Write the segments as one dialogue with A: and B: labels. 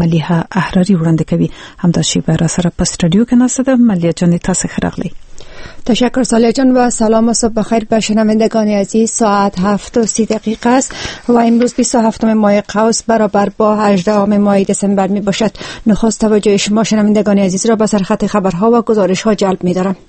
A: ملیحه احراری وړاندې کوي. همداشي به سره په استودیو کې ناسته ملیحه جان تاسو خراغلی.
B: تشکر سالیه جان و سلام و صبح بخیر به شنوندگان عزیز. ساعت 7:30 است و امروز 27 ماه قوس برابر با 18 ماه دسامبر می باشد. نخست توجه شما شنوندگان عزیز را به سرخط خبرها و گزارش ها جلب می دارم.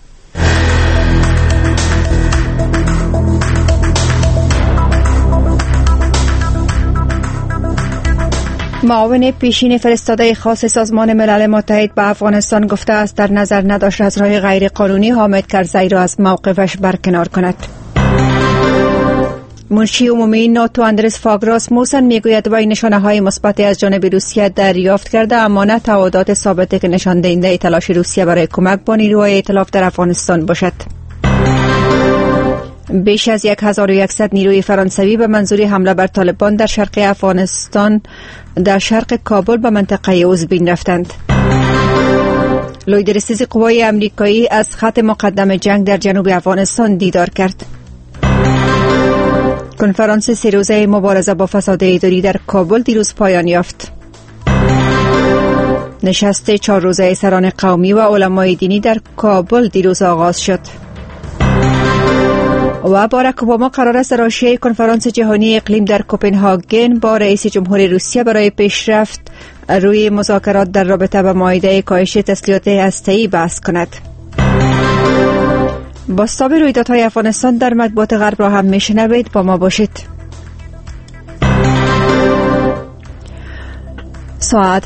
B: معاون پیشین فرستاده خاص سازمان ملل متحد به افغانستان گفته است در نظر نداشت از راه غیر قانونی حامد کرزی را از موقفش برکنار کند. منشی عمومی ناتو اندرس فاگ راسموسن میگوید وی نشانه‌های مثبتی از جانب روسیه دریافت کرده، اما نه تعهدات ثابتی که نشان دهنده تلاش روسیه برای کمک با نیروهای ائتلاف در افغانستان باشد. بیش از 1100 نیروی فرانسوی به منظور حمله بر طالبان در شرق افغانستان در شرق کابل به منطقه اوزبین رفتند. لویدرسیز قوای امریکایی از خط مقدم جنگ در جنوب افغانستان دیدار کرد. کنفرانس 3 روزه مبارزه با فساد اداری در کابل دیروز پایان یافت. نشست 4 روزه سران قومی و علمای دینی در کابل دیروز آغاز شد. و باراک اوباما قرار است در حاشیه کنفرانس جهانی اقلیم در کوپنهاگن با رئیس جمهور روسیه برای پیشرفت روی مذاکرات در رابطه با معاهده کاهش تسلیحات هسته‌ای بحث کند. بازتاب رویدادهای افغانستان در مطبوعات غرب را هم میشنوید، با ما باشید. ساعت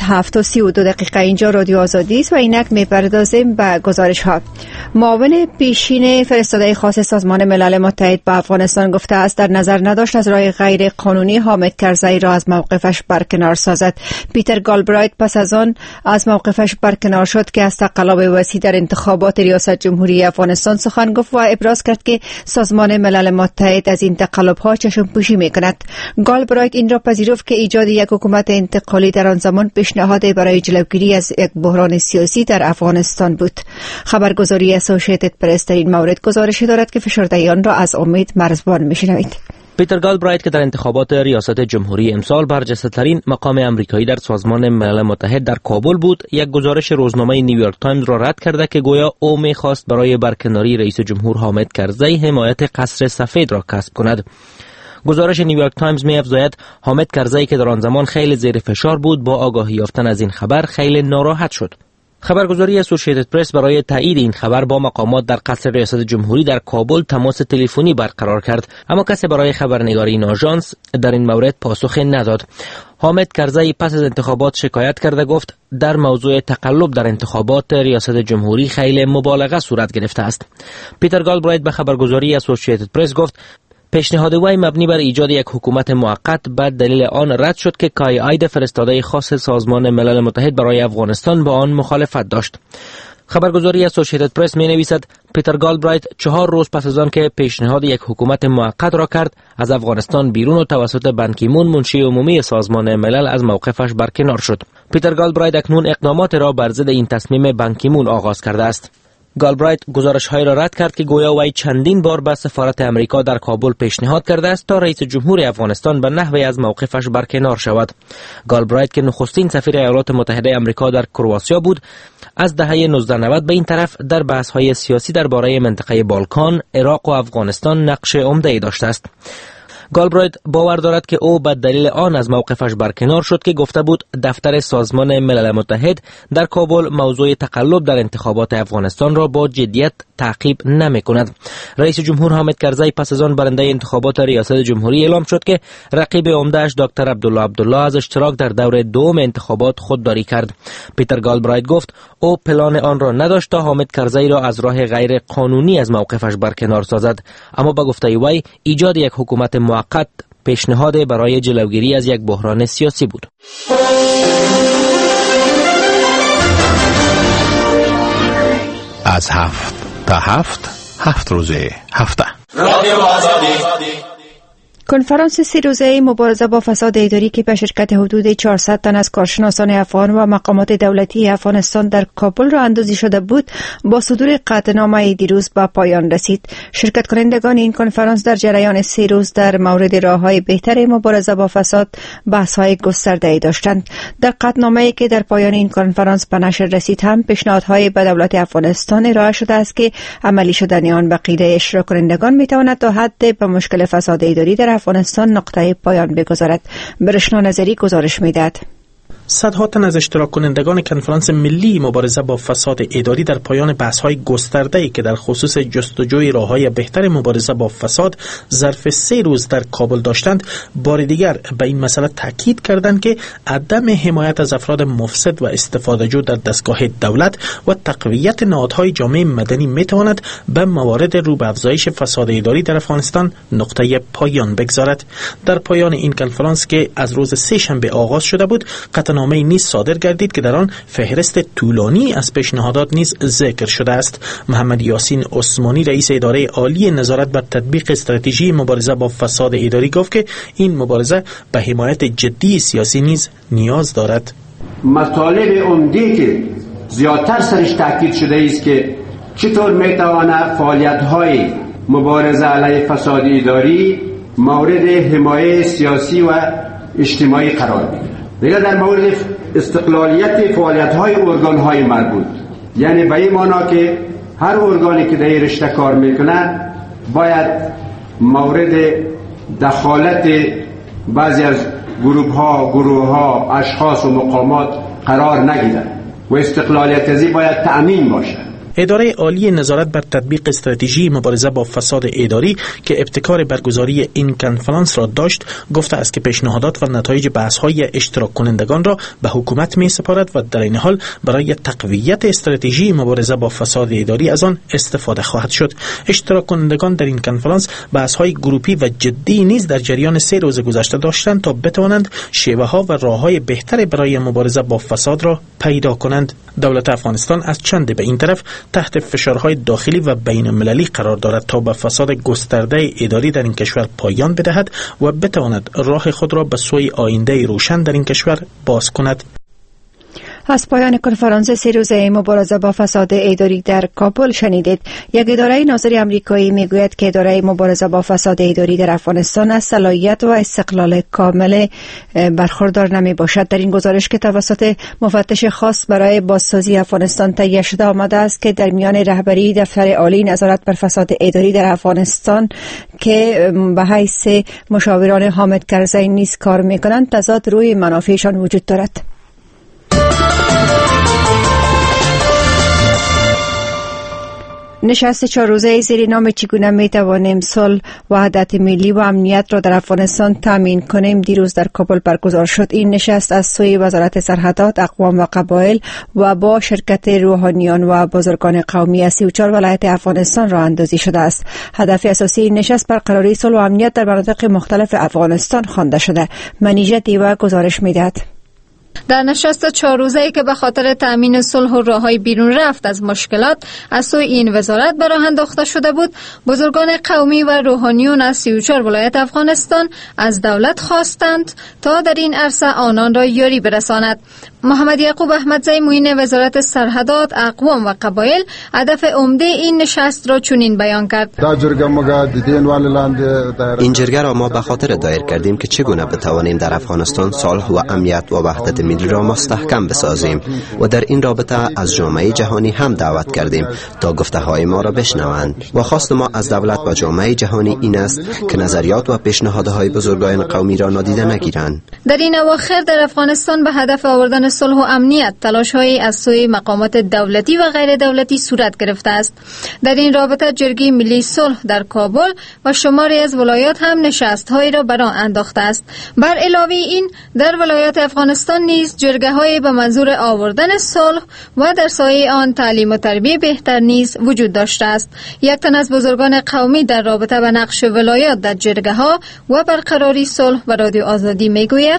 B: 7:32 اینجا رادیو آزادی است و اینک میپردازیم به گزارش ها. معاون پیشین فرستاده خاص سازمان ملل متحد به افغانستان گفته است در نظر نداشت از راه غیر قانونی حامد کرزی را از موقفش برکنار سازد. پیتر گالبرایت پس از آن از موقفش برکنار شد که از تقلب وسیع در انتخابات ریاست جمهوری افغانستان سخن گفت و ابراز کرد که سازمان ملل متحد از این تقلب ها چشم پوشی میکند. گالبرایت این را پذیرفت که ایجاد یک حکومت انتقالی در آن زمان پیشنهاد برای جلوگیری از یک بحران سیاسی در افغانستان بود. خبرگزاری اسوسییتد پرس در این مورد گزارش دارد که فشرده آن را از امید مرزبان میشنوید.
C: پیتر گالبرایت که در انتخابات ریاست جمهوری امسال برجسته‌ترین مقام امریکایی در سازمان ملل متحد در کابل بود، یک گزارش روزنامه نیویورک تایمز را رد کرده که گویا او می‌خواست برای برکناری رئیس جمهور حامد کرزی حمایت قصر سفید را کسب کند. گزارش نیویورک تایمز می‌افزاید حامد کرزی که در آن زمان خیلی زیر فشار بود با آگاهی یافتن از این خبر خیلی ناراحت شد. خبرگزاری اسوسییتد پرس برای تایید این خبر با مقامات در قصر ریاست جمهوری در کابل تماس تلفنی برقرار کرد، اما کسی برای خبرنگاری این آژانس در این مورد پاسخی نداد. حامد کرزی پس از انتخابات شکایت کرده گفت در موضوع تقلب در انتخابات ریاست جمهوری خیلی مبالغه صورت گرفته است. پیتر گالبرایت به خبرگزاری اسوسییتد پرس گفت پیشنهاد وی مبنی بر ایجاد یک حکومت موقت به دلیل آن رد شد که کای آید فرستاده خاص سازمان ملل متحد برای افغانستان با آن مخالفت داشت. خبرگزاری اسوسییتد پرس می نویسد پیتر گالبرایت 4 روز پس از آن که پیشنهاد یک حکومت موقت را کرد از افغانستان بیرون و توسط بان کی مون منشی عمومی سازمان ملل از موقفش برکنار شد. پیتر گالبرایت اکنون اقدامات را بر ضد این تصمیم بان کی مون آغاز کرده است. گالبرایت گزارش‌های را رد کرد که گویا وی چندین بار به سفارت امریکا در کابل پیشنهاد کرده است تا رئیس جمهور افغانستان به نحوی از موقفش برکنار شود. گالبرایت که نخستین سفیر ایالات متحده آمریکا در کرواتیا بود، از دهه 1990 به این طرف در بحث‌های سیاسی درباره منطقه بالکان، عراق و افغانستان نقش عمده‌ای داشته است. گالبرایت باور دارد که او به دلیل آن از موقفش برکنار شد که گفته بود دفتر سازمان ملل متحد در کابل موضوع تقلب در انتخابات افغانستان را با جدیت تعقیب نمی کند. رئیس جمهور حامد کرزی پس از آن برنده انتخابات ریاست جمهوری اعلام شد که رقیب عمده‌اش دکتر عبدالله از اشتراک در دور دوم انتخابات خودداری کرد. پیتر گالبرایت گفت او پلان آن را نداشت تا حامد کرزی را از راه غیر قانونی از موقفش برکنار سازد، اما با گفته وی ایجاد یک حکومت موقت پیشنهاد برای جلوگیری از یک بحران سیاسی بود.
D: از 7 تا 7 روز هفته. رادیو آزادی.
B: کنفرانس 3 روزه مبارزه با فساد اداری که به شرکت حدود 400 تن از کارشناسان افغان و مقامات دولتی افغانستان در کابل را اندازی شده بود، با صدور قطعنامه دیروز به پایان رسید. شرکت کنندگان این کنفرانس در جریان 3 روز در مورد راه‌های بهتر مبارزه با فساد بحث‌های گسترده‌ای داشتند. در قطعنامه‌ای که در پایان این کنفرانس به نشر رسید هم پیشنهادهای به دولت افغانستان ارائه شده است که عملی شدن آن به غیر اشتراک کنندگان می‌تواند تا حد به مشکل فساد اداری در افغانستان نقطه پایان بگذارد. برشنا نظری گزارش می‌دهد.
E: صدها تن از اشتراک کنندگان کنفرانس ملی مبارزه با فساد اداری در پایان بحث‌های گسترده‌ای که در خصوص جستجوی راه‌های بهتر مبارزه با فساد ظرف 3 روز در کابل داشتند، بار دیگر به این مسئله تاکید کردند که عدم حمایت از افراد مفسد و استفاده‌جو در دستگاه دولت و تقویت نهادهای جامعه مدنی می‌تواند به موارد رو به افزایش فساد اداری در افغانستان نقطه پایان بگذارد. در پایان این کنفرانس که از روز سه شنبه آغاز شده بود، نامه نیز صادر گردید که در آن فهرست طولانی از پیشنهادات نیز ذکر شده است. محمد یاسین عثمانی رئیس اداره عالی نظارت بر تطبیق استراتژی مبارزه با فساد اداری گفت که این مبارزه به حمایت جدی سیاسی نیز نیاز دارد.
F: مطالب عمده که زیادتر سرش تاکید شده است که چطور میتواند فعالیت‌های مبارزه علیه فساد اداری مورد حمایت سیاسی و اجتماعی قرار بگیرد. دیگر در مورد استقلالیت فعالیت‌های ارگان‌های مربوط، یعنی به این معنا که هر ارگانی که در این رشته کار میکنه باید مورد دخالت بعضی از گروه‌ها، اشخاص و مقامات قرار نگیرد و استقلالیت ازی باید تأمین باشد.
E: اداره عالی نظارت بر تطبیق استراتژی مبارزه با فساد اداری که ابتکار برگزاری این کنفرانس را داشت، گفته است که پیشنهادات و نتایج بحث‌های اشتراک کنندگان را به حکومت می‌سپارد و در این حال برای تقویت استراتژی مبارزه با فساد اداری از آن استفاده خواهد شد. اشتراک کنندگان در این کنفرانس بحث‌های گروپی و جدی نیز در جریان 3 روز گذشته داشتند تا بتوانند شیوه‌ها و راه‌های بهتر برای مبارزه با فساد را پیدا کنند. دولت افغانستان از چند به این طرف تحت فشارهای داخلی و بین المللی قرار دارد تا به فساد گسترده اداری در این کشور پایان بدهد و بتواند راه خود را به سوی آینده روشن در این کشور باز کند.
B: از پایان کنفرانس 3 روزه مبارزه با فساد اداری در کابل شنیدید. یک اداره ناظر آمریکایی میگوید که اداره مبارزه با فساد اداری در افغانستان از صلاحیت و استقلال کامل برخوردار نمی باشد. در این گزارش که توسط مفتش خاص برای بازسازی افغانستان تهیه شده آمده است که در میان رهبری دفتر عالی نظارت بر فساد اداری در افغانستان که به حیث مشاوران حامد کرزی نیز کار میکنند، تضاد روی منافعشان وجود دارد. نشست 4 روزه زیر نام چگونه می توانیم صلح، وحدت ملی و امنیت را در افغانستان تامین کنیم دیروز در کابل برگزار شد. این نشست از سوی وزارت سرحدات، اقوام و قبایل و با شرکت روحانیان و بزرگان قومی از 34 ولایت افغانستان را اندازی شده است. هدف اساسی این نشست برقراری صلح و امنیت در مناطق مختلف افغانستان خوانده شده. منیژه دیوه گزارش می‌دهد.
G: در نشست 4 روزه‌ای که به خاطر تأمین صلح و راه‌های بیرون رفت از مشکلات از سوی این وزارت به راه انداخته شده بود، بزرگان قومی و روحانیون از 34 ولایت افغانستان از دولت خواستند تا در این عرصه آنان را یاری برساند. محمد یعقوب احمدزی معین وزارت سرحدات، اقوام و قبایل هدف عمده این نشست را چنین بیان کرد:
H: این جرگه را ما به خاطر دایر کردیم که چگونه بتوانیم در افغانستان صلح و امنیت و وحدت ملی را مستحکم بسازیم و در این رابطه از جامعه جهانی هم دعوت کردیم تا گفته‌های ما را بشنوند و خواست ما از دولت و جامعه جهانی این است که نظریات و پیشنهادهای بزرگان قومی را نادیده نگیرند.
G: در این اواخر در افغانستان به هدف آوردن صلح و امنیت تلاش‌هایی از سوی مقامات دولتی و غیر دولتی صورت گرفته است. در این رابطه جرگه ملی صلح در کابل و شماری از ولایات هم نشست‌هایی را برآن انداخته است. بر علاوه این در ولایات افغانستان نیز نیز جرگه‌های به منظور آوردن صلح و در سایه آن تعلیم و تربیت بهتر نیز وجود داشته است. یک تن از بزرگان قومی در رابطه با نقش ولایات در جرگه‌ها و برقراری صلح و رادیو آزادی میگوید: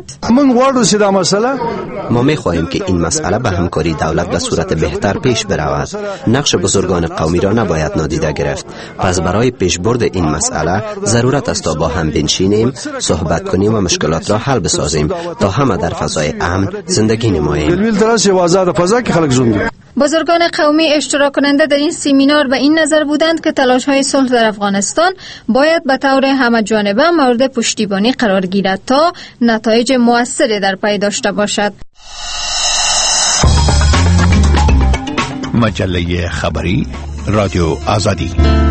H: ما می‌خواهیم که این مسئله به همکاری دولت به صورت بهتر پیش برود. نقش بزرگان قومی را نباید نادیده گرفت. پس برای پیشبرد این مسئله ضرورت است تا با هم بنشینیم، صحبت کنیم و مشکلات را حل بسازیم تا همه در فضای امن زندگی نماییم.
G: بزرگان قومی اشتراک کننده در این سمینار به این نظر بودند که تلاش‌های صلح در افغانستان باید به طور همه‌جانبه مورد پشتیبانی قرار گیرد تا نتایج موثری در پی داشته باشد.
D: مجله خبری رادیو آزادی.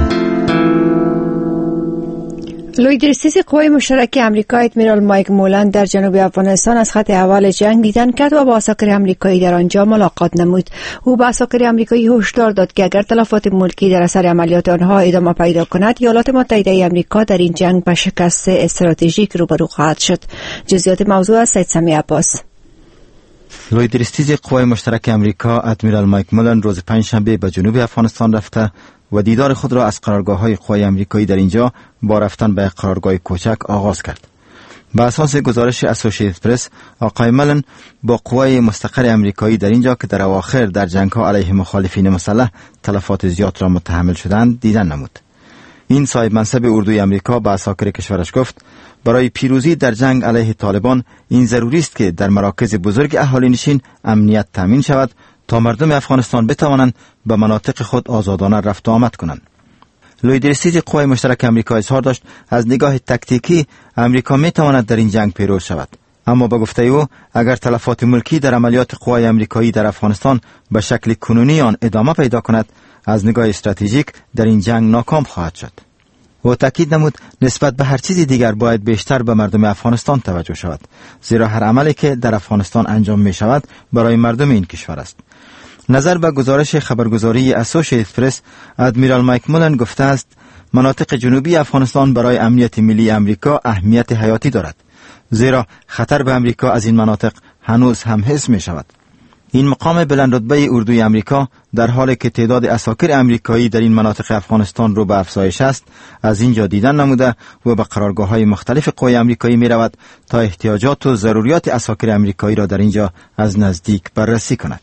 B: لوی درسیز قوای مشترک امریکا ادمیرال مایک مولن در جنوب افغانستان از خط اول جنگ دیدن کرد و با عساکر امریکایی در آنجا ملاقات نمود. او به عساکر امریکایی هشدار داد که اگر تلفات ملکی در اثر عملیات آنها ادامه پیدا کند، ایالات متحده امریکا در این جنگ به شکست استراتژیک روبرو خواهد شد. جزئیات موضوع از سید سمی عباس.
I: لوی درستیز قوای مشترک امریکا ادمیرال مایک مولن روز پنجشنبه به جنوب افغانستان رفته و دیدار خود را از قرارگاه‌های قوای امریکایی در اینجا با رفتن به قرارگاه کوچک آغاز کرد. به اساس گزارش اسوسییتد پرس، آقای مولن با قوای مستقر امریکایی در اینجا که در اواخر در جنگ‌ها علیه مخالفین مسلح تلفات زیاد را متحمل شدند دیدن نمود. این صاحب منصب اردوی امریکا به عساکر کشورش گفت برای پیروزی در جنگ علیه طالبان این ضروری است که در مراکز بزرگ اهالی نشین امنیت تامین شود تا مردم افغانستان بتوانند به مناطق خود آزادانه رفت و آمد کنند. لوی درستیز قوای مشترک امریکا اظهار داشت از نگاه تکتیکی امریکا میتواند در این جنگ پیروز شود، اما به گفته او اگر تلفات ملکی در عملیات قوای امریکایی در افغانستان به شکل کنونی آن ادامه پیدا کند، از نگاه استراتژیک در این جنگ ناکام خواهد شد. و تاکید نمود نسبت به هر چیز دیگر باید بیشتر به مردم افغانستان توجه شود، زیرا هر عملی که در افغانستان انجام می شود برای مردم این کشور است. نظر به گزارش خبرگزاری اسوسییتد پرس، ادمیرال مایک مولن گفته است مناطق جنوبی افغانستان برای امنیت ملی امریکا اهمیت حیاتی دارد، زیرا خطر به امریکا از این مناطق هنوز هم حس می شود. این مقام بلند رتبه اردوی امریکا در حالی که تعداد عساکر امریکایی در این مناطق افغانستان رو به افزایش است، از اینجا دیدن نموده و به قرارگاه‌های مختلف قوای امریکایی می رود تا احتیاجات و ضروریات عساکر امریکایی را در اینجا از نزدیک بررسی کند.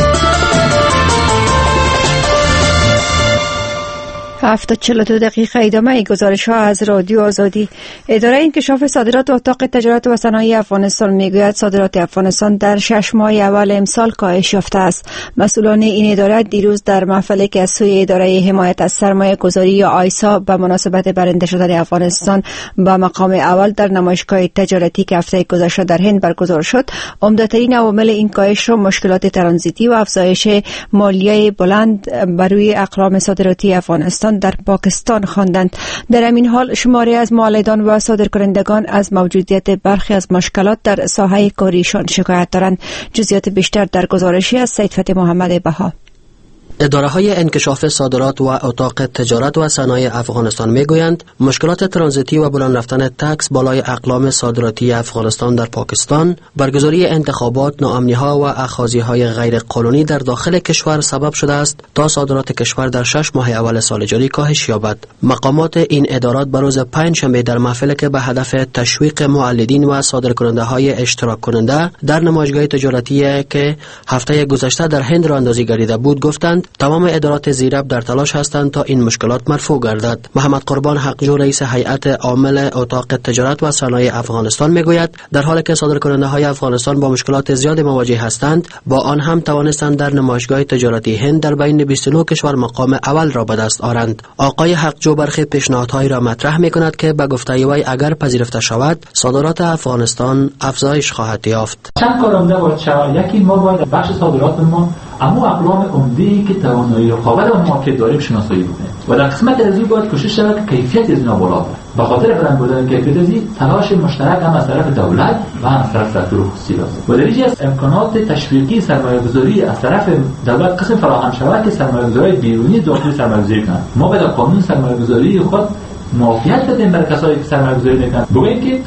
B: 7:42 ادامه گزارش ها از رادیو آزادی. اداره انکشاف صادرات و اتاق تجارت و صنایع افغانستان میگوید صادرات افغانستان در 6 ماه اول امسال کاهش یافته است. مسئولان این اداره دیروز در محفلی که از سوی اداره حمایت از سرمایه گذاری یا آیسا به مناسبت برنده شدن افغانستان به مقام اول در نمایشگاه تجارتی که هفته گذشته در هند برگزار شد، عمده‌ترین عوامل این کاهش را مشکلات ترانزیتی و افزایش مالیه بلند بر روی اقلام صادراتی افغانستان در پاکستان خواندند. در همین حال شماری از مولدان و صادرکنندگان از موجودیت برخی از مشکلات در ساحه کاریشان شکایت دارند. جزئیات بیشتر در گزارشی از سید فتح محمد بها.
J: اداره‌های انکشاف صادرات و اتاق تجارت و صنایع افغانستان میگویند مشکلات ترانزیتی و بلند رفتن تکس بالای اقلام صادراتی افغانستان در پاکستان، برگزاری انتخابات، ناامنی‌ها و اخاذی‌های غیر قانونی در داخل کشور سبب شده است تا صادرات کشور در 6 ماه اول سال جاری کاهش یابد. مقامات این ادارات به روز پنجشنبه در محفلی که به هدف تشویق مولدین و صادرکننده‌های اشتراک کننده در نمایشگاه تجارتی که هفته گذشته در هند راه‌اندازی گردیده بود گفتند تمام ادارات زیرب در تلاش هستند تا این مشکلات مرفوع گردد. محمد قربان حقجو رئیس هیئت عامل اتاق تجارت و صنایع افغانستان میگوید در حالی که صادرکننده‌های افغانستان با مشکلات زیاد مواجه هستند، با آن هم توانستند در نمایشگاه تجارتی هند در بین 29 کشور مقام اول را به دست آورند. آقای حقجو برخی پیشنهادهایی را مطرح میکند که به گفته وی اگر پذیرفته شود صادرات افغانستان افزایش خواهد یافت.
K: چند کار عمده باید شود. یکی ما باید بخش صادرات ما اما اقلام عمده‌ای که توانایی رقابت آن مارکت داریم شناسایی بکنیم و در قسمت از این باید کوشش شود که کیفیت از اینا بالا بره. به خاطر بلند بودن کیفیت از این تلاش مشترک هم از طرف دولت و از طرف سکتور خصوصی است. و در اینجا از امکانات تشویقی سرمایه‌گذاری از طرف دولت قسم فراهم شود که سرمایه‌گذاری بیرونی داخلی سرمایه‌گذاری کنند. ما باید قانون سرمایه‌گذاری خود معافیت بدیم برای کسایی که سرمایه‌گذاری میکنند. بگوییم که تا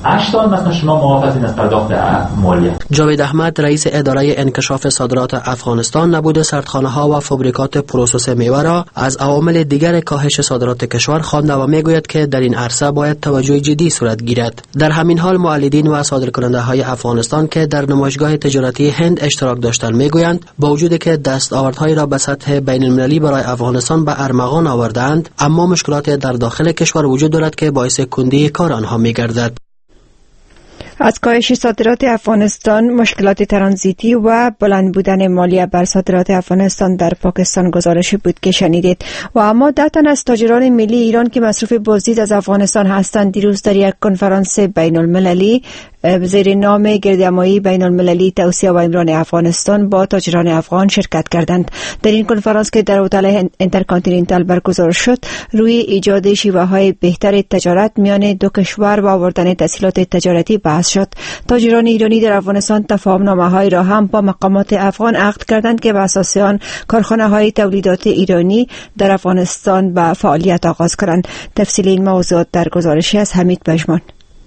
K: 8 سال مثلا شما معاف هستین از پرداخت مالیات.
J: جاوید احمد رئیس اداره انکشاف صادرات افغانستان نبود سردخانه‌ها و فابریکات پروسس میوه را از عوامل دیگر کاهش صادرات کشور خوانده و میگوید که در این عرصه باید توجه جدی صورت گیرد. در همین حال مولدین و صادرکننده‌های افغانستان که در نمایشگاه تجارتی هند اشتراک داشتند میگویند با وجودی که دستاوردهایی را به سطح بین‌المللی برای افغانستان به ارمغان آوردند، اما مشکلات در داخل کشور وجود دارد که باعث کندی کار آنها می‌گردد.
B: از کاهش صادرات افغانستان، مشکلات ترانزیتی و بلند بودن مالیه بر صادرات افغانستان در پاکستان گزارشی بود که شنیدید. و اما 10 تن از تاجران ملی ایران که مصروف بازدید از افغانستان هستند دیروز در یک کنفرانس بین المللی زیر نام گردهمایی بین المللی توسعه و امران افغانستان با تاجران افغان شرکت کردند. در این کنفرانس که در هتل اینترکانتیننتال برگزار شد، روی ایجاد شیوه‌های بهتر تجارت میان دو کشور و آوردن تسهیلات تجارتی بحث شد. تاجران ایرانی در افغانستان تفاهم‌نامه‌هایی را هم با مقامات افغان عقد کردند که بر اساس آن کارخانه‌های تولیدات ایرانی در افغانستان به فعالیت آغاز کنند. تفصیل این موضوع در گزارشی از حمید پژمان.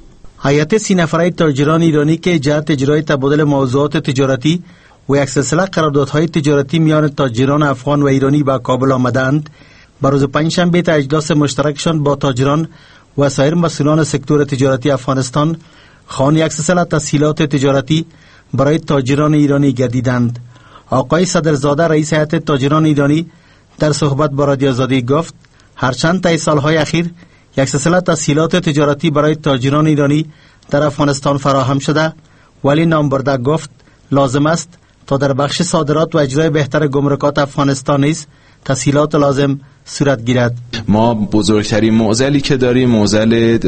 E: هیئت 30 نفره تاجران ایرانی که جهت اجرای تبادل موضوعات تجارتی و یک سلسله قراردادهای تجارتی میان تاجران افغان و ایرانی به کابل آمدند، بر روز پنجشنبه تا اجلاس مشترکشان با تاجران و سایر مسئولان سکتور تجارتی افغانستان خوان یک سلسله تسهیلات تجارتی برای تاجران ایرانی گردیدند. آقای صدرزاده رئیس هیئت تاجران ایرانی در صحبت با رادیو آزادی گفت هرچند طی سالهای اخیر یک سلسله تسهیلات تجارتی برای تاجران ایرانی در افغانستان فراهم شده، ولی نامبرده گفت لازم است تا در بخش صادرات و اجرای بهتر گمرکات افغانستان نیز تسهیلات لازم صورت گیرد.
L: ما بزرگترین معضلی که داریم معضل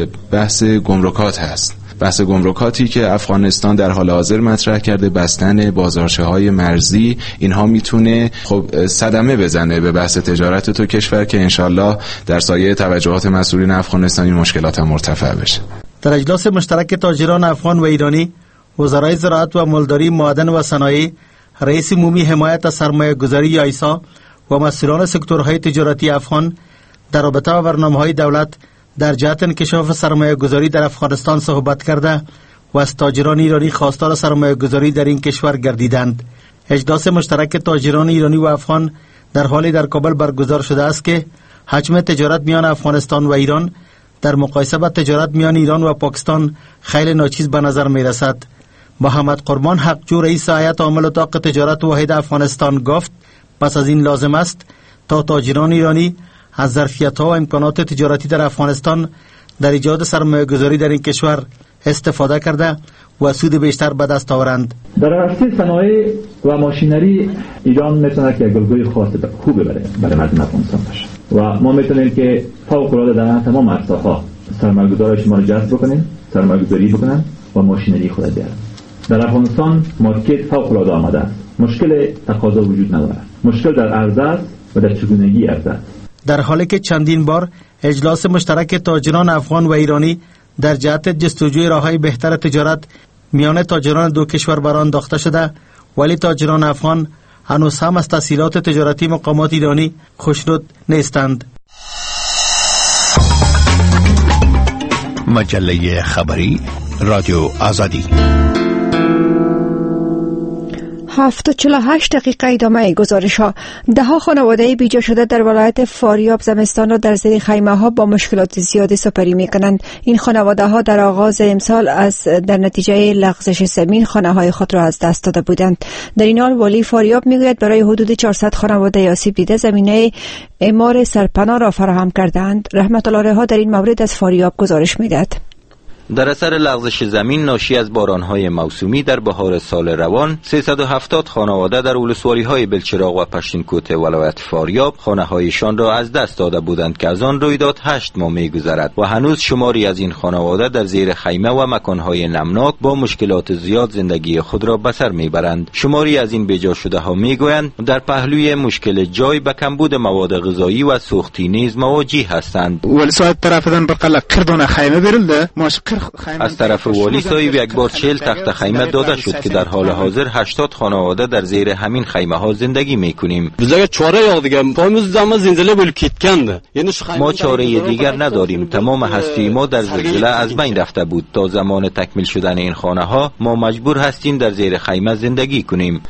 L: بحث گمرکات هست. بحث گمرکاتی که افغانستان در حال حاضر مطرح کرده، بستن بازارچه‌های مرزی، اینها میتونه خب صدمه بزنه به بحث تجارت تو کشور که انشالله در سایه توجهات مسئولین افغانستانی مشکلات هم مرتفع بشه.
E: در اجلاس مشترک تاجران افغان و ایرانی، وزرای زراعت و مالداری، معدن و صنایع، رئیس عمومی حمایت از سرمایه‌گذاری آیسا و مسئولان سکتورهای تجارتی افغان در رابطه با برنامه‌های دولت در جهت انکشاف سرمایه‌گذاری در افغانستان صحبت کرده و از تاجران ایرانی خواستار سرمایه‌گذاری در این کشور گردیدند. اجلاس مشترک تاجران ایرانی و افغان در حالی در کابل برگزار شده است که حجم تجارت میان افغانستان و ایران در مقایسه با تجارت میان ایران و پاکستان خیلی ناچیز به نظر می رسد. محمد قربان حقجو رئیس هیئت عامل اتاق تجارت واحد افغانستان گفت پس از این لازم است تا تاجران ایرانی از ظرفیت‌ها و امکانات تجارتی در افغانستان در ایجاد سرمایه‌گذاری در این کشور استفاده کرده و سود بیشتر به دست آورند.
K: در عرصه صنایع و ماشینری ایران میتونه که گلگوی خاص خوب ببره برای مردم افغانستان باشه و ما میتونیم که فوق‌العاده در تمام عرصه‌ها سرمایه‌گذاران شما رو جذب بکنیم، سرمایه‌گذاری بکنن و ماشینری خود بیارن. در افغانستان مارکت فوق‌العاده آماده است. مشکل تقاضا وجود ندارد. مشکل در عرضه است و در چگونگی عرضه است.
E: در حالی که چندین بار اجلاس مشترک تاجران افغان و ایرانی در جهت جستجوی راه‌های بهتر تجارت میان تاجران دو کشور بر آن انداخته شده، ولی تاجران افغان هنوز هم از تسهیلات تجارتی مقامات ایرانی خوشنود نیستند.
D: مجله خبری رادیو آزادی.
B: 7:48 ادامه گزارش ها. 10 خانواده بیجا شده در ولایت فاریاب زمستان را در زیر خیمه ها با مشکلات زیادی سپری می کنند. این خانواده ها در آغاز امسال در نتیجه لغزش زمین خانه های خود را از دست داده بودند. در این حال والی فاریاب می گوید برای حدود 400 خانواده آسیب دیده زمینه اعمار سرپناه را فراهم کردند. رحمت الله رها در این مورد از فاریاب گزارش می دهد.
M: در اثر لغزش زمین ناشی از بارانهای موسومی در بهار سال روان 370 خانواده در ولسوالی‌های بلچراغ و پشتینکوت ولایت فاریاب خانه‌هایشان را از دست داده بودند که از آن رویداد 8 ماه می‌گذرد و هنوز شماری از این خانواده در زیر خیمه و مکان‌های نمناک با مشکلات زیاد زندگی خود را به سر می‌برند. شماری از این بیجا شده‌ها می‌گویند در پهلوی مشکل جای به کمبود مواد غذایی و سوختی نیز مواجه هستند.
N: ولسوال طرفدان بقلا کردن خیمه verildi.
M: از طرف والی صاحب یک بار 40 تخت خیمه داده شد که در حال حاضر 80 خانواده در زیر همین خیمه ها زندگی میکنیم. ما چاره دیگر نداریم. تمام هستی ما در زلزله از بین رفته بود. تا زمان تکمیل شدن این خانه ها ما مجبور هستیم در زیر خیمه زندگی کنیم.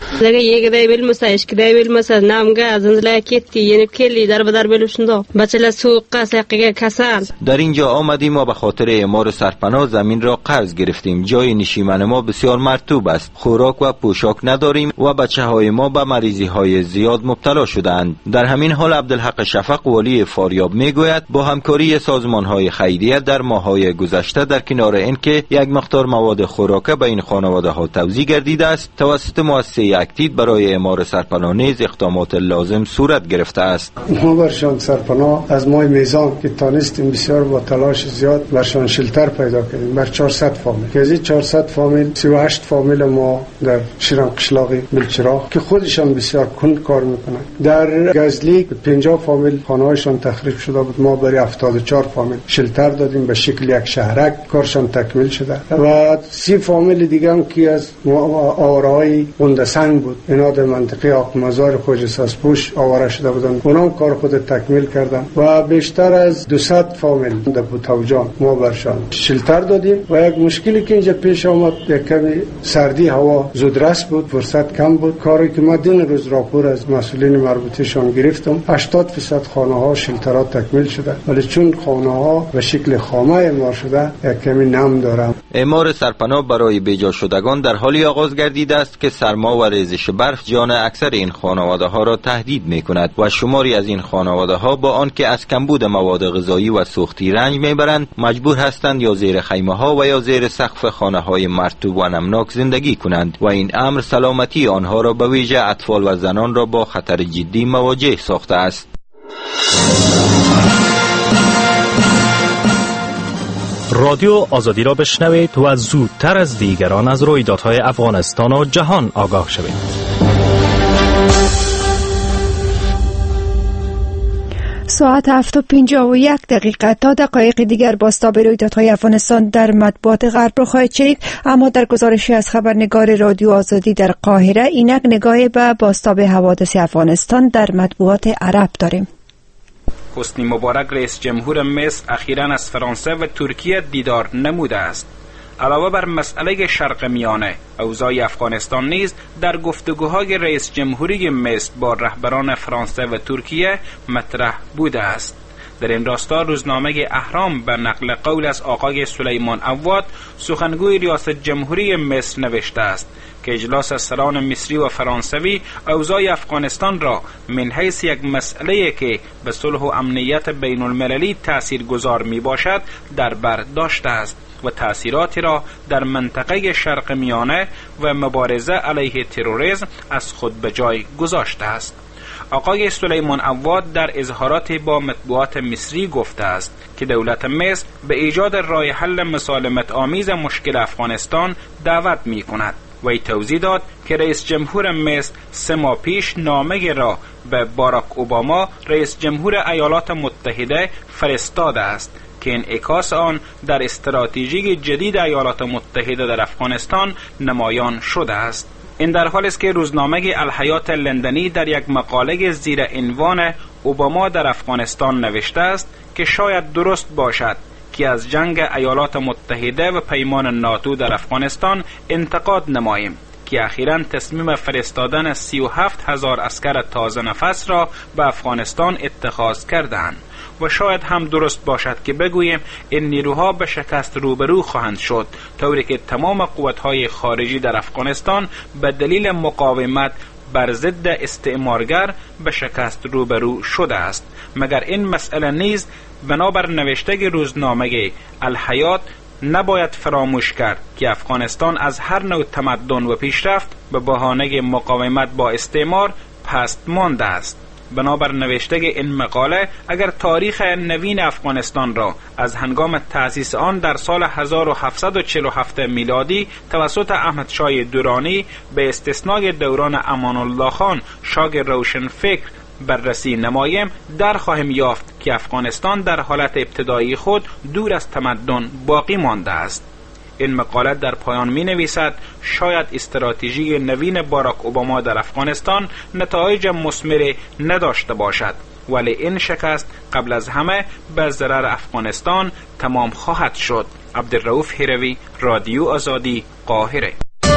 M: در اینجا آمدیم و به خاطر اعمار سرپناه زمین را قرض گرفتیم. جای نشیمن ما بسیار مرطوب است. خوراک و پوشاک نداریم و بچه های ما به مریضی های زیاد مبتلا شدند. در همین حال عبدالحق شفق والی فاریاب میگوید با همکاری سازمان های خیریه در ماه‌های گذشته در کنار اینکه یک مقدار مواد خوراکه به این خانواده ها توزیع گردیده است، توسط مؤسسه اکتید برای اعمار سرپناه نیز اقدامات لازم صورت گرفته است.
N: ما برشان سرپناه از ماه میزان که تانستیم بسیار با تلاش زیاد برشان شلتر پیدا کردیم بر 400 فامیل که از این 400 فامیل 38 فامیل ما در شیران قشلاقی بلچراغ که خودشان بسیار کند کار میکنن. در گزلی 50 فامیل خانه‌هایشان تخریب شده بود. ما برای 74 فامیل شلتر دادیم به شکل یک شهرک. کارشان تکمیل شده و 30 فامیل دیگه هم که از آوارهای گندسنگ بود، اینا در منطقه آقمزار خوجسازپوش آواره شده بودن، اونا هم کار خود تکمیل کردن و بیشتر از 200 فامیل در بوتاوجان ما برشان شلتر دادیم. و یک مشکلی که اینجا پیش آمد، یک کمی سردی هوا زودرس بود، فرصت کم بود. کاری که ما دین روز راپور از مسئولین مربوطه‌شان گرفتم 80% خانه ها شلترها تکمیل شده، ولی چون خانه ها به شکل خامه اعمار شده یک کمی نم دارم.
M: اعمار سرپناه برای بیجا شدگان در حالی آغاز گردیده است که سرما و ریزش برف جان اکثر این خانواده ها را تهدید می کند و شماری از این خانواده ها با آنکه از کمبود مواد غذایی و سوختی رنج میبرند مجبور هستند یا زیر خیمه ها و یا زیر سقف خانه های مرطوب و نمناک زندگی کنند و این امر سلامتی آنها را به ویژه اطفال و زنان را با خطر جدی مواجه ساخته است.
O: رادیو آزادی را بشنوید و زودتر از دیگران از رویدادهای افغانستان و جهان آگاه شوید.
B: ساعت 7:51 تا دقایق دیگر بازتاب رویدادهای افغانستان در مطبوعات غرب رو خواهید شنید. اما در گزارشی از خبرنگار رادیو آزادی در قاهره اینک نگاهی به بازتاب حوادث افغانستان در مطبوعات عرب داریم.
P: حسنی مبارک رئیس جمهور مصر اخیراً از فرانسه و ترکیه دیدار نموده است. علاوه بر مسئله شرق میانه، اوضاع افغانستان نیز در گفتگوهای رئیس جمهوری مصر با رهبران فرانسه و ترکیه مطرح بوده است. در این راستا روزنامه اهرام به نقل قول از آقای سلیمان عواد سخنگوی ریاست جمهوری مصر نوشته است که اجلاس سران مصری و فرانسوی اوضاع افغانستان را من حیث یک مسئله که به صلح و امنیت بین المللی تأثیر گذار می باشد در بر داشته است و تأثیراتی را در منطقه شرق میانه و مبارزه علیه تروریسم از خود به جای گذاشته است. آقای سلیمان عواد در اظهارات با مطبوعات مصری گفته است که دولت مصر به ایجاد راه حل مسالمت آمیز مشکل افغانستان دعوت می کند. وی توضیح داد که رئیس جمهور مصر 3 ماه پیش نامه را به باراک اوباما رئیس جمهور ایالات متحده فرستاده است که انعکاس آن در استراتژی جدید ایالات متحده در افغانستان نمایان شده است. این در حالی است که روزنامه الحیات لندنی در یک مقاله زیر عنوان اوباما در افغانستان نوشته است که شاید درست باشد که از جنگ ایالات متحده و پیمان ناتو در افغانستان انتقاد نماییم که اخیراً تصمیم فرستادن 37,000 عسکر تازه نفس را به افغانستان اتخاذ کردند و شاید هم درست باشد که بگوییم این نیروها به شکست روبرو خواهند شد، طوری که تمام قوت‌های خارجی در افغانستان به دلیل مقاومت بر ضد استعمارگر به شکست روبرو شده است. مگر این مسئله نیز بنابر نوشته روزنامه الحیات نباید فراموش کرد که افغانستان از هر نوع تمدن و پیشرفت به بهانه مقاومت با استعمار پست مانده است. بنابر نوشته این مقاله اگر تاریخ نوین افغانستان را از هنگام تأسیس آن در سال 1747 میلادی توسط احمد شاه درانی به استثنای دوران امان الله خان شاه روشن فکر بررسی نماییم، در خواهیم یافت که افغانستان در حالت ابتدایی خود دور از تمدن باقی مانده است. این مقاله در پایان می نویسد شاید استراتژی نوین باراک اوباما در افغانستان نتایج مثمری نداشته باشد، ولی این شکست قبل از همه به ضرر افغانستان تمام خواهد شد. عبدالرؤوف هروی، رادیو آزادی، قاهره.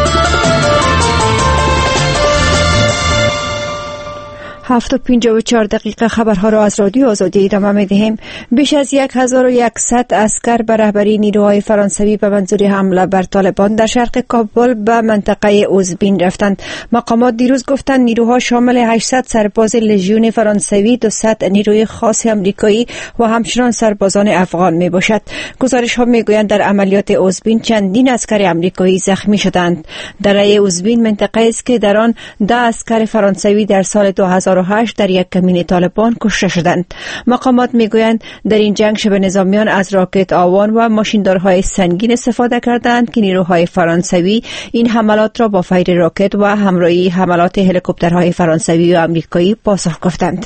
B: 7:54 خبرها را از رادیو آزادی ادامه می‌دهیم. بیش از 1100 عسکر به رهبری نیروهای فرانسوی به منظور حمله بر طالبان در شرق کابل به منطقه اوزبین رفتند. مقامات دیروز گفتند نیروها شامل 800 سرباز لژیون فرانسوی، 200 نیروی خاص آمریکایی و همچنان سربازان افغان میباشد. گزارش‌ها میگویند در عملیات اوزبین چندین عسکر آمریکایی زخمی شدند. دره اوزبین منطقه است که در آن 10 عسکر فرانسوی در سال 2008 در یک کمین طالبان کشته شدند. مقامات میگویند در این جنگ شبه نظامیان از راکت آوان و ماشیندارهای سنگین استفاده کردند که نیروهای فرانسوی این حملات را با فیر راکت و همراهی حملات هلیکوپترهای فرانسوی و آمریکایی پاسخ گفتند.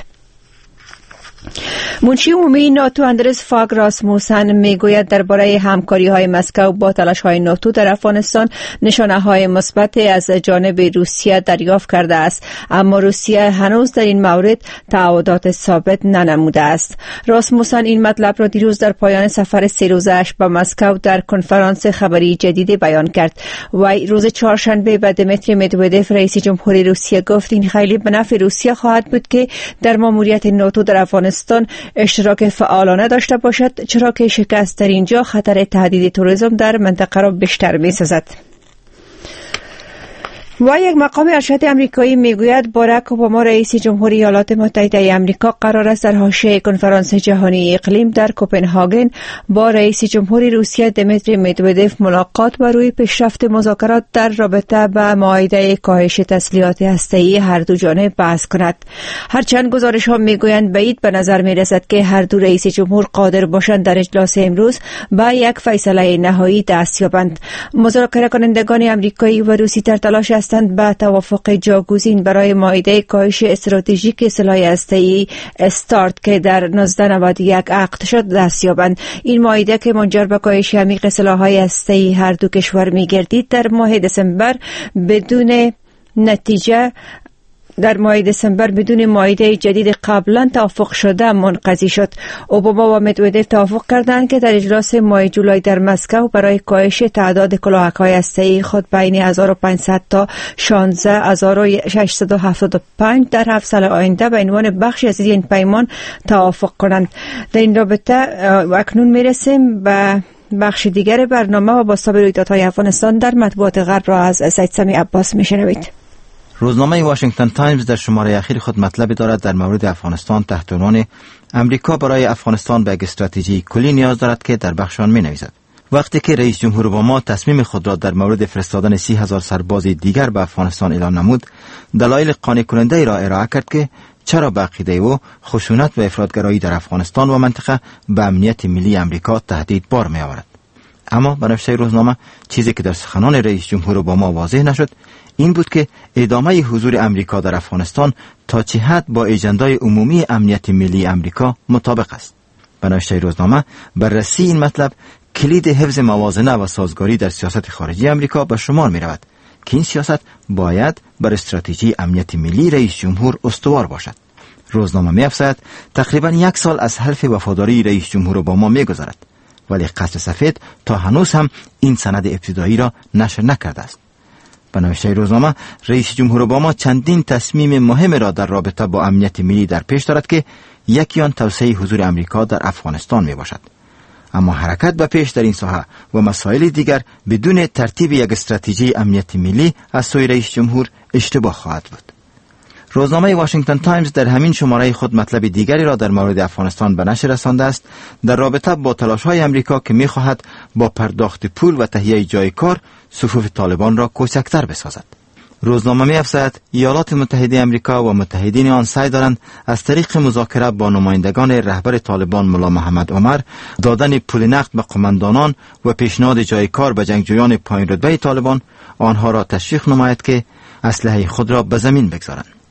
B: منشی عمومی ناتو اندرس فاگ راسموسن میگوید درباره همکاری‌های مسکو با تلاش‌های ناتو در افغانستان نشانه‌های مثبت از جانب روسیه دریافت کرده است، اما روسیه هنوز در این مورد تعهدات ثابت ننموده است. راسموسن این مطلب را دیروز در پایان سفر 3 روزه‌اش به مسکو در کنفرانس خبری جدیدی بیان کرد. و روز چهارشنبه به دمیتری مدودف رئیس جمهوری روسیه گفت این خیلی به نفع روسیه خواهد بود که در ماموریت ناتو در افغانستان اشتراک فعالانه داشته باشد، چرا که شکست در اینجا خطر تهدید تروریسم در منطقه را بیشتر می‌سازد. و یک مقام ارشد آمریکایی میگوید باراک اوباما رئیس جمهوری ایالات متحده آمریکا قرار است در حاشیه کنفرانس جهانی اقلیم در کوپنهاگن با رئیس جمهوری روسیه دمیتری مدودف ملاقات و روی پیشرفت مذاکرات در رابطه با معاهده کاهش تسلیحات هسته‌ای هر دو جانب بحث کند. هرچند گزارش‌ها میگویند بعید به نظر می‌رسد که هر دو رئیس جمهور قادر باشند در اجلاس امروز به یک فیصله نهایی دست یابند. مذاکره کنندگان آمریکایی و روسی در تلاش به توافق جاگزین برای معاهده کاهش استراتژیک سلاح هسته‌ای استارت که در 1991 عقد شد دست یابند. این معاهده که منجر به کاهش عمیق سلاح‌های هسته‌ای هر دو کشور می‌گردید در ماه دسامبر بدون معاهده جدید قبلا توافق شده منقضی شد. اوباما و مدودف توافق کردند که در اجلاس ماه جولای در مسکو برای کاهش تعداد کلاهک‌های هسته‌ای خود بین 1500 تا 16675 در 7 سال آینده به عنوان بخشی از این پیمان توافق کنند. در این رابطه اکنون میرسیم به بخش دیگر برنامه و با سابق رویدادهای افغانستان در مطبوعات غرب را از سید سمی عباس میشنوید.
I: روزنامه واشنگتن تایمز در شماره اخیر خود مطلبی دارد در مورد افغانستان تحت عنوان امریکا برای افغانستان به یک استراتژی کلی نیاز دارد که در بخش آن می‌نویسد وقتی که رئیس جمهور اوباما تصمیم خود را در مورد فرستادن 30,000 سرباز دیگر به افغانستان اعلان نمود، دلایل قانع کننده ای را ارائه کرد که چرا به عقیده او خشونت و افراطگرایی در افغانستان و منطقه به امنیت ملی امریکا تهدید بار می‌آورد. اما به نوشته روزنامه چیزی که در سخنان رئیس جمهور اوباما واضح نشد این بود که ادامه حضور امریکا در افغانستان تا چه حد با اجندای عمومی امنیت ملی امریکا مطابق است. به نوشته روزنامه بررسی این مطلب کلید حفظ موازنه و سازگاری در سیاست خارجی امریکا به شمار می رود که این سیاست باید بر استراتژی امنیت ملی رئیس جمهور استوار باشد. روزنامه می افزاید تقریبا 1 سال از حلف وفاداری رئیس جمهور اوباما می گذرد ولی قصر سفید تا هنوز هم این سند ابتدایی را نشر نکرده است. به نوشته روزنامه رئیس جمهور اوباما چندین تصمیم مهم را در رابطه با امنیت ملی در پیش دارد که یکی آن توسعه حضور امریکا در افغانستان می باشد. اما حرکت به پیش در این ساحه و مسائل دیگر بدون ترتیب یک استراتژی امنیت ملی از سوی رئیس جمهور اشتباه خواهد بود. روزنامه واشنگتن تایمز در همین شماره خود مطلب دیگری را در مورد افغانستان به نشر رسانده است در رابطه با تلاش‌های امریکا که می‌خواهد با پرداخت پول و تهیه جای کار صفوف طالبان را کوچکتر بسازد. روزنامه می‌افزاید ایالات متحده آمریکا و متحدین آن سعی دارند از طریق مذاکره با نمایندگان رهبر طالبان ملا محمد عمر دادن پول نقد به قماندانان و پیشنهاد جای کار به جنگجویان پایین رتبه طالبان آنها را تشویق نماید که اسلحه خود را به زمین بگذارند.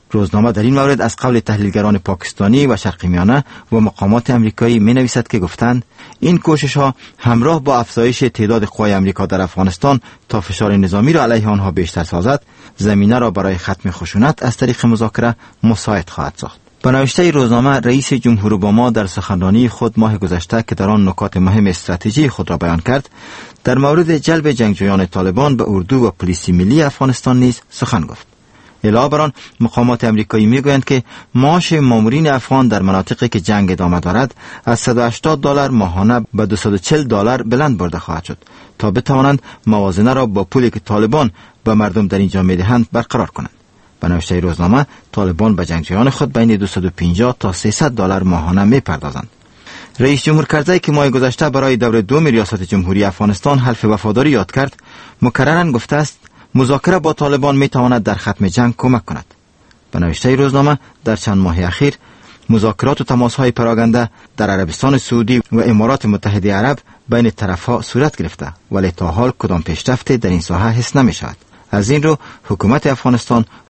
I: روزنامه در این مورد از قول تحلیلگران پاکستانی و شرق میانه و مقامات امریکایی می نویسد که گفتند این کوشش ها همراه با افزایش تعداد قوای امریکا در افغانستان تا فشار نظامی را علیه آنها بیشتر سازد، زمینه را برای ختم خشونت از طریق مذاکره مساعد خواهد ساخت. به نوشته روزنامه، رئیس جمهور اوباما در سخنرانی خود ماه گذشته که در آن نکات مهم استراتژی خود را بیان کرد، در مورد جلب جنگجویان طالبان به اردو و پلیس ملی افغانستان نیز سخن گفت. علاوه بر آن، مقامات امریکایی میگویند که معاش مامورین افغان در مناطقی که جنگ ادامه دارد از $180 ماهانه به $240 بلند برده خواهد شد تا بتوانند موازنه را با پولی که طالبان به مردم در اینجا میدهند برقرار کنند. به نوشته روزنامه، طالبان به جنگجویان خود بین $250 تا $300 ماهانه میپردازند. رئیس جمهور کرزی که ماه گذشته برای دور دوم ریاست جمهوری افغانستان حلف وفاداری یاد کرد، مکرراً گفته است مذاکره با طالبان میتواند در ختم جنگ کمک کند. به نوشته روزنامه، در چند ماه اخیر مذاکرات و تماس‌های پراگنده در عربستان سعودی و امارات متحده عرب بین طرف‌ها صورت گرفته، ولی تا حال کدام پیشرفتی در این ساحه حس نمی‌شود. از این رو حکومت افغانستان